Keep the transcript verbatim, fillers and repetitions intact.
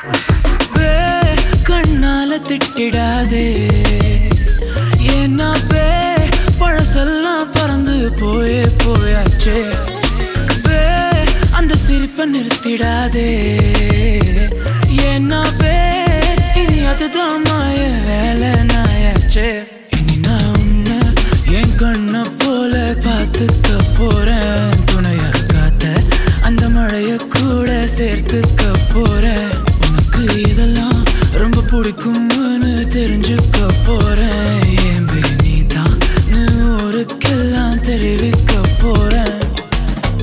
கண்ணால திட்டிடாதே ஏன்னா பே பழசெல்லாம் பறந்து போயே போயாச்சே பே அந்த சிரிப்பை நிறுத்திடாதே ஏன்னா பே இனி அதுதான் மாய வேலை நாயாச்சே